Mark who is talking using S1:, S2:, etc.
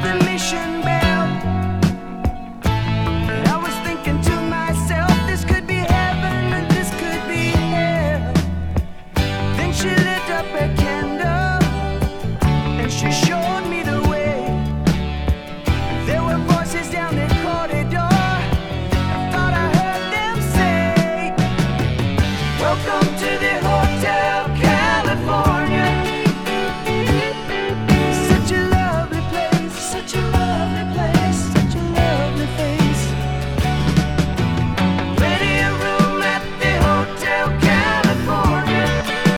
S1: the mission bell. I was thinking to myself, this could be heaven and this could be hell. Then she lit up her